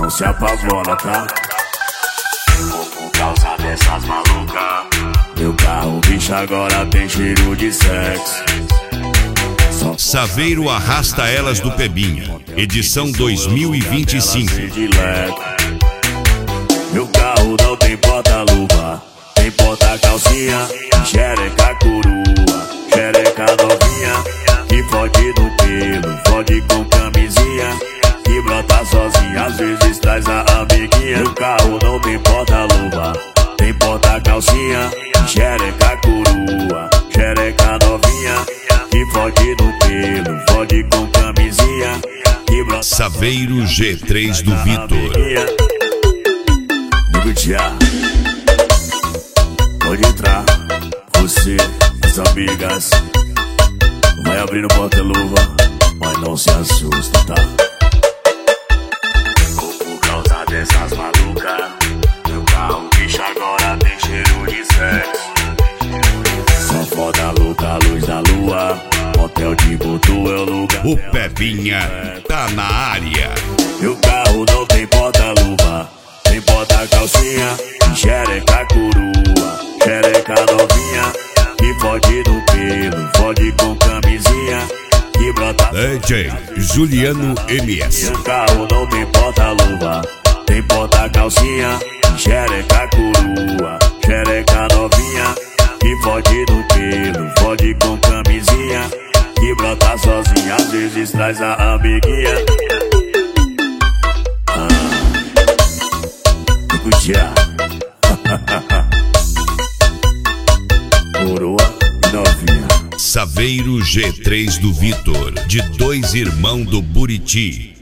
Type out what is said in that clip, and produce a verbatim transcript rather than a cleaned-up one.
não se apavora, tá? Por causa dessas malucas, meu carro, bicho, agora tem cheiro de sexo. Saveiro arrasta elas do Pebinha, edição dois mil e vinte e cinco. Meu carro não tem porta-luva, tem porta-calcinha, xereca curua, xereca novinha, que fode no pelo, fode com camisinha, que brota sozinha, às vezes traz a amiguinha. Meu carro não tem porta-luva, tem porta-calcinha, xereca curua, xereca novinha, que fode no pelo, fode com camisinha, que brota Saveiro G três do Vitor. Nego Tia, pode entrar, você, as amigas. Vai abrindo porta-luva, mas não se assusta, tá? Por causa dessas malucas, meu carro, bicho, agora tem cheiro de sexo. Só foda louca, luz da lua, hotel de botu é o lugar. O Pebinha tá na área. Meu carro não tem porta-luva, tem porta-calcinha, xereca curua, xereca novinha, que fode no pelo, fode com camisinha, que brota D J Juliano M S. Meu carro não tem porta-luva, tem porta-calcinha, xereca curua, xereca novinha, que fode no pelo, fode com camisinha, que brota sozinha, às vezes traz a amiguinha. Ah, Tia. Coroa e novinha. Saveiro G três do Vitor, de Dois Irmãos do Buriti.